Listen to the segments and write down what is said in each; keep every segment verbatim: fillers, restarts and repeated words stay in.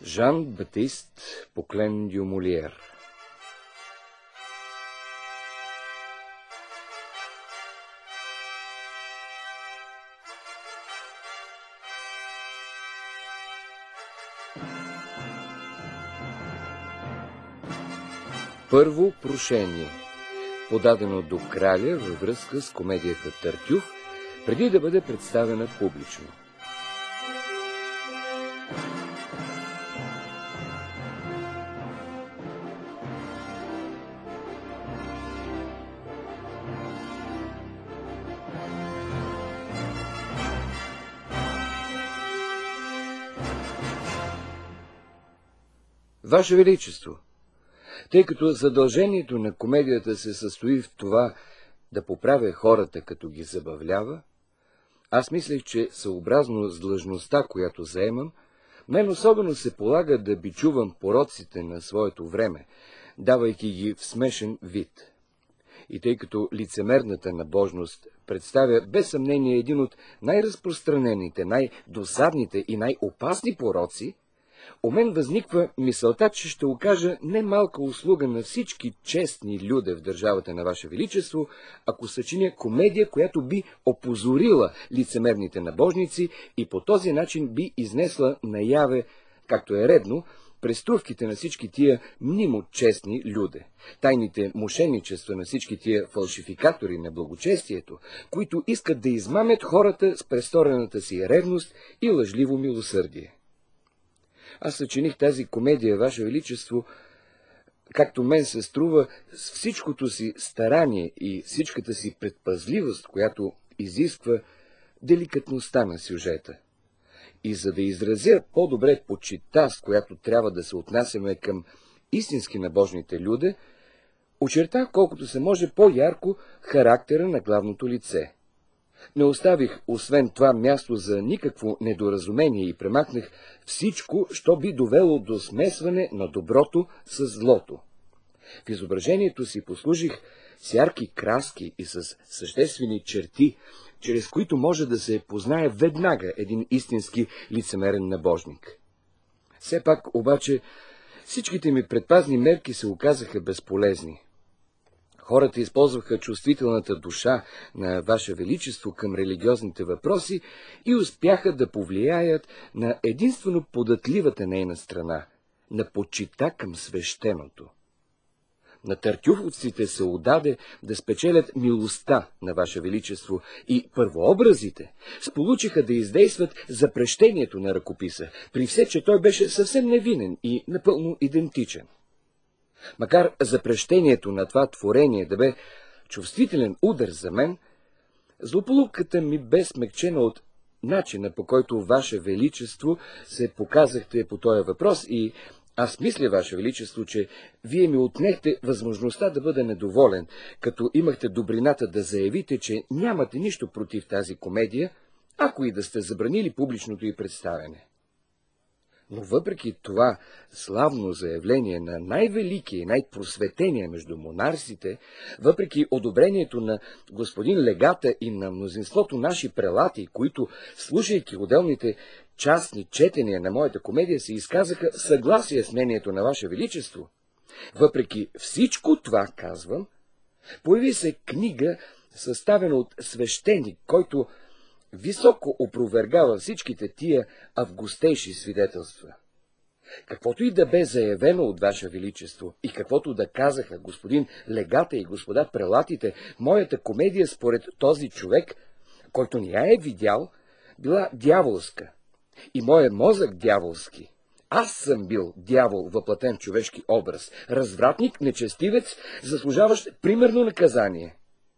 Жан-Батист Поклен дю Молиер. Първо прошение, подадено до краля във връзка с комедията Тартюф, преди да бъде представена публично. Ваше Величество, тъй като задължението на комедията се състои в това да поправя хората, като ги забавлява, аз мислех, че съобразно с длъжността, която заемам, мен особено се полага да бичувам пороците на своето време, давайки ги в смешен вид. И тъй като лицемерната набожност представя без съмнение един от най-разпространените, най-досадните и най-опасни пороци, у мен възниква мисълта, че ще окажа немалка услуга на всички честни люде в държавата на Ваше Величество, ако съчиня комедия, която би опозорила лицемерните набожници и по този начин би изнесла наяве, както е редно, преструвките на всички тия мнимо честни люде, тайните мошенничества на всички тия фалшификатори на благочестието, които искат да измамят хората с престорената си ревност и лъжливо милосърдие. Аз съчиних тази комедия, Ваше Величество, както мен се струва, с всичкото си старание и всичката си предпазливост, която изисква деликатността на сюжета. И за да изразя по-добре почита, с която трябва да се отнасяме към истински набожните люде, очертах колкото се може по-ярко характера на главното лице. Не оставих, освен това, място за никакво недоразумение и премахнах всичко, що би довело до смесване на доброто с злото. В изображението си послужих с ярки краски и с съществени черти, чрез които може да се познае веднага един истински лицемерен набожник. Все пак, обаче, всичките ми предпазни мерки се оказаха безполезни. Хората използваха чувствителната душа на Ваше Величество към религиозните въпроси и успяха да повлияят на единствено податливата нейна страна, на почита към свещеното. На тартюфовците се отдаде да спечелят милостта на Ваше Величество и първообразите сполучиха да издействат запрещението на ръкописа, при все, че той беше съвсем невинен и напълно идентичен. Макар запрещението на това творение да бе чувствителен удар за мен, злополуката ми бе смекчена от начина, по който Ваше Величество се показахте по този въпрос и аз мисля, Ваше Величество, че вие ми отнехте възможността да бъда недоволен, като имахте добрината да заявите, че нямате нищо против тази комедия, ако и да сте забранили публичното й представяне. Но въпреки това славно заявление на най-великия и най-просветения между монарсите, въпреки одобрението на господин легата и на мнозинството наши прелати, които, слушайки отделните частни четения на моята комедия, се изказаха съгласие с мнението на Ваше Величество, въпреки всичко това, казвам, появи се книга, съставена от свещеник, който високо опровергава всичките тия августейши свидетелства. Каквото и да бе заявено от Ваше Величество и каквото да казаха господин легата и господа прелатите, моята комедия според този човек, който не я е видял, била дяволска и моят мозък дяволски. Аз съм бил дявол, въплатен човешки образ, развратник, нечестивец, заслужаващ примерно наказание.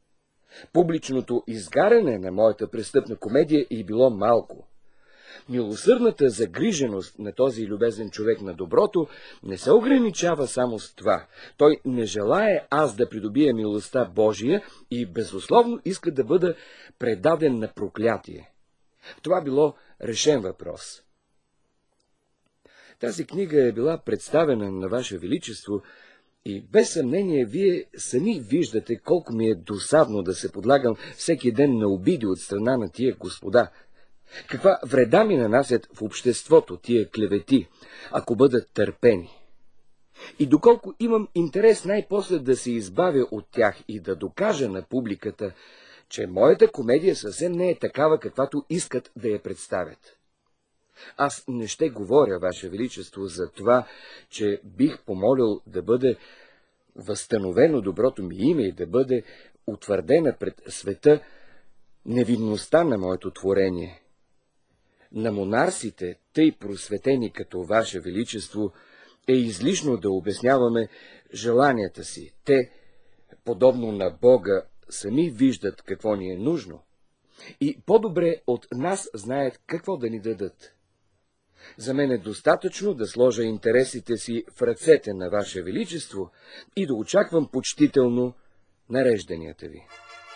Публичното изгаряне на моята престъпна комедия и било малко. Милосърдната загриженост на този любезен човек на доброто не се ограничава само с това. Той не желае аз да придобия милостта Божия и безусловно иска да бъда предаден на проклятие. Това било решен въпрос. Тази книга е била представена на Ваше Величество и без съмнение вие сами виждате колко ми е досадно да се подлагам всеки ден на обиди от страна на тия господа. Каква вреда ми нанасят в обществото тия клевети, ако бъдат търпени? И доколко имам интерес най-после да се избавя от тях и да докажа на публиката, че моята комедия съвсем не е такава, каквато искат да я представят. Аз не ще говоря, Ваше Величество, за това, че бих помолил да бъде възстановено доброто ми име и да бъде утвърдена пред света невинността на моето творение. На монарсите, тъй просветени като Ваше Величество, е излишно да обясняваме желанията си. Те, подобно на Бога, сами виждат какво ни е нужно и по-добре от нас знаят какво да ни дадат. За мен е достатъчно да сложа интересите си в ръцете на Ваше Величество и да очаквам почтително нарежданията ви.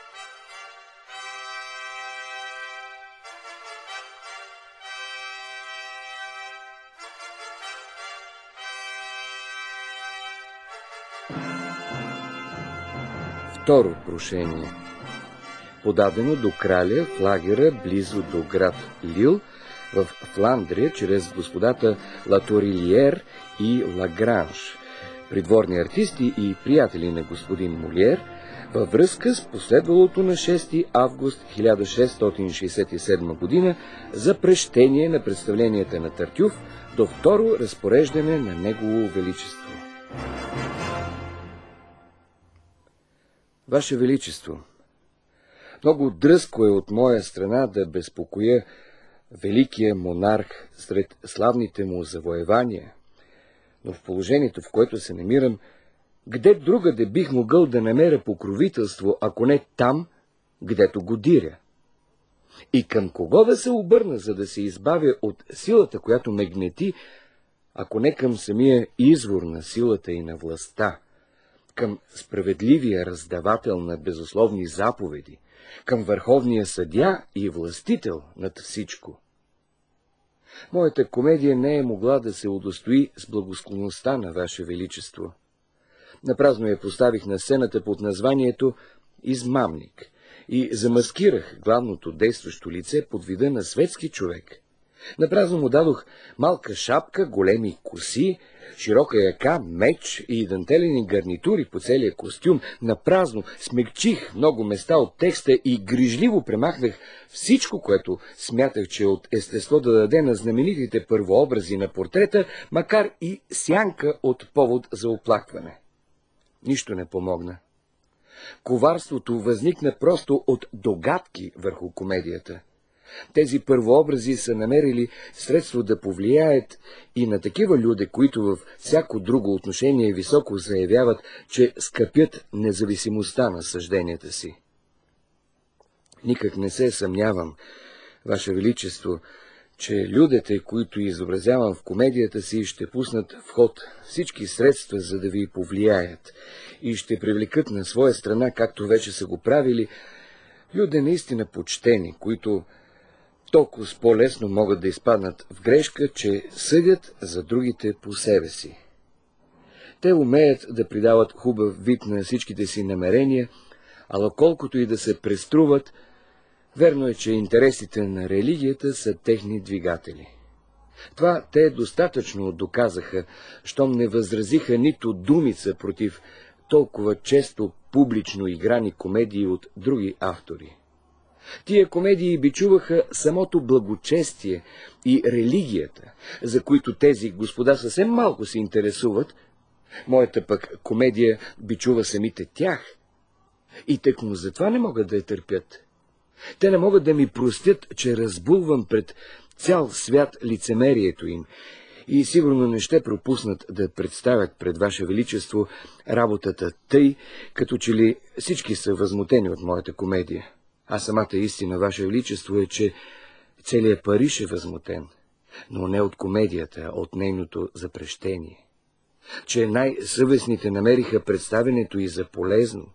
Второ прошение, подадено до краля в лагера близо до град Лил в Фландрия чрез господата Латорилиер и Лагранж, придворни артисти и приятели на господин Молиер, във връзка с последвалото на шести август хиляда шестстотин шейсет и седма година запрещение на представленията на Тартюф до второ разпореждане на Негово Величество. Ваше Величество, много дръзко е от моя страна да безпокоя великия монарх сред славните му завоевания, но в положението, в което се намирам, где другаде бих могъл да намеря покровителство, ако не там, гдето го диря? И към кого да се обърна, за да се избавя от силата, която ме гнети, ако не към самия извор на силата и на властта, към справедливия раздавател на безусловни заповеди, към върховния съдия и властител над всичко? Моята комедия не е могла да се удостои с благосклонността на Ваше Величество. Напразно я поставих на сцената под названието «Измамник» и замаскирах главното действащо лице под вида на светски човек. Напразно му дадох малка шапка, големи коси, широка яка, меч и дантелени гарнитури по целия костюм. Напразно смекчих много места от текста и грижливо премахнах всичко, което смятах, че от естество да даде на знаменитите първообрази на портрета, макар и сянка от повод за оплакване. Нищо не помогна. Коварството възникна просто от догадки върху комедията. Тези първообрази са намерили средство да повлияят и на такива люди, които във всяко друго отношение високо заявяват, че скъпят независимостта на съжденията си. Никак не се съмнявам, Ваше Величество, че людите, които изобразявам в комедията си, ще пуснат в ход всички средства, за да ви повлияят и ще привлекат на своя страна, както вече са го правили, люди наистина почтени, които толкова по-лесно могат да изпаднат в грешка, че съдят за другите по себе си. Те умеят да придават хубав вид на всичките си намерения, ала колкото и да се преструват, верно е, че интересите на религията са техни двигатели. Това те достатъчно доказаха, щом не възразиха нито думица против толкова често публично играни комедии от други автори. Тия комедии бичуваха самото благочестие и религията, за които тези господа съвсем малко се интересуват. Моята пък комедия бичува самите тях. И тъкмо затова не могат да я търпят. Те не могат да ми простят, че разбулвам пред цял свят лицемерието им и сигурно не ще пропуснат да представят пред Ваше Величество работата тъй, като че ли всички са възмутени от моята комедия. А самата истина, Ваше Величество, е, че целият Париж е възмутен, но не от комедията, а от нейното запрещение. Че най-съвестните намериха представенето и за полезно,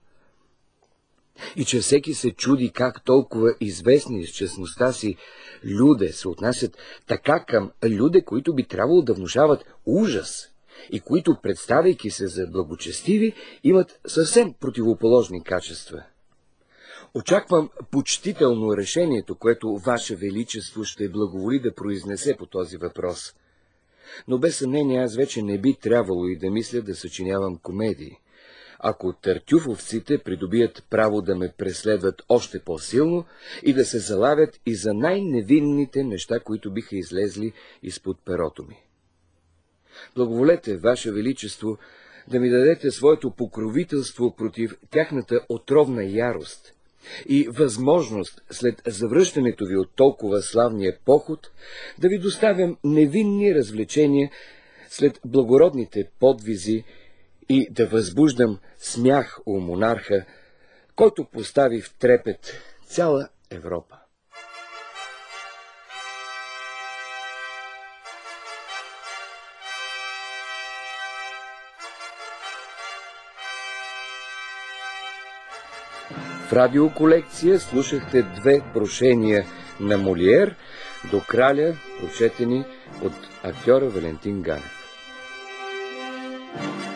и че всеки се чуди как толкова известни с честността си люде се отнасят така към люде, които би трябвало да внушават ужас и които, представяйки се за благочестиви, имат съвсем противоположни качества. Очаквам почтително решението, което Ваше Величество ще благоволи да произнесе по този въпрос. Но без съмнение аз вече не би трябвало и да мисля да съчинявам комедии. Ако тартюфовците придобият право да ме преследват още по-силно и да се залавят и за най-невинните неща, които биха излезли изпод перото ми. Благоволете, Ваше Величество, да ми дадете своето покровителство против тяхната отровна ярост и възможност след завръщането ви от толкова славния поход да ви доставям невинни развлечения след благородните подвизи и да възбуждам смях у монарха, който постави в трепет цяла Европа. В радиоколекция слушахте две прошения на Молиер до краля, прочетени от актьора Валентин Ганев.